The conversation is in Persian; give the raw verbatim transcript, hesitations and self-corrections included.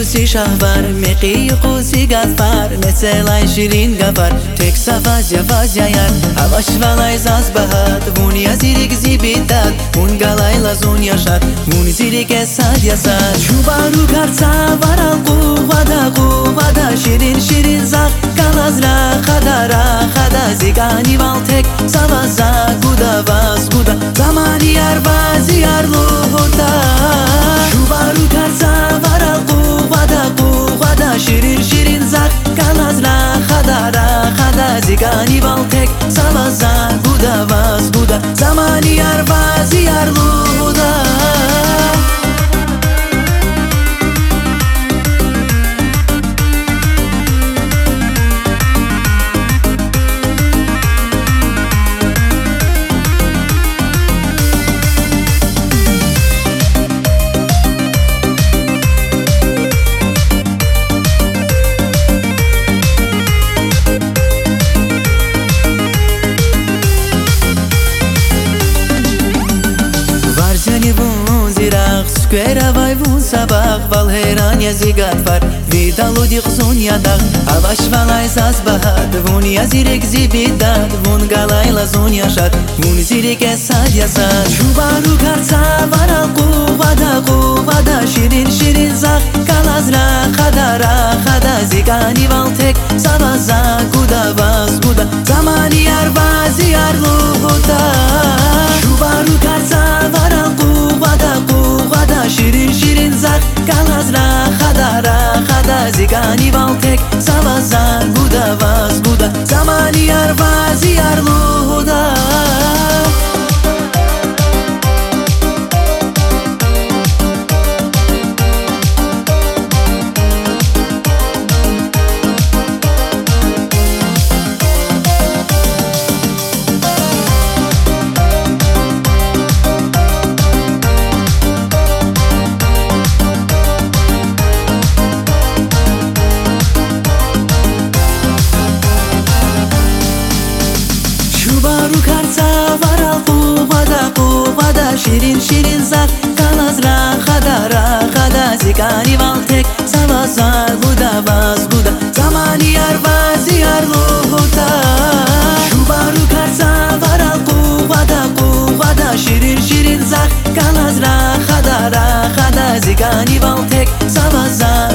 قوسی شهور مقی قوسی گفر مثل ای شیرین گفر تک سفاز یفاز یایر هواش ولای زاز بهاد وونی ازیریک زیبیداد وون گلای لازون یاشد وون زیریک اساد یاسد شوبارو کرسا ورال قووادا قووادا شیرین شیرین زاق کلاز را خدا را خدا زیگانی وال تک سوازا گودا واز گودا زمانی یار باز یار لوهودا شوبارو کرسا ورال قووادا قووادا شیرین شیرین زاق کلاز را خدا را خدا زیگانی وال تک سوازا گودا واز گودا زمانی یار باز یار لوهودا Сквера вай вун сабах вал херан язигат фар видалу дихзун ядах аваш валай заз бахад вун язирек зибидад вун галай лазун яшад вун зирек эсад ясад шубару карца варал қувада қувада ширин ширин зах калазра хадара хада зигани вал тек саваза гуда ваз гуда замани яр вази яр лухуда шубару карца варал қувада қувада شیرین شیرین زخ کلاز را خدا را خدا زیگانی والتک سوازا گودا واز گودا زمانی یار وازی یار لودا رو کرسا ورال قووادا قووادا شیرین شیرین زخ کلاز را خدا را خدا زیگانی والتک سوازا گودا واز گودا زمانی یار وازی یار لوهودا شوبارو کرسا ورال قووادا قووادا شیرین شیرین زخ کلاز را خدا را خدا زیگانی والتک سوازا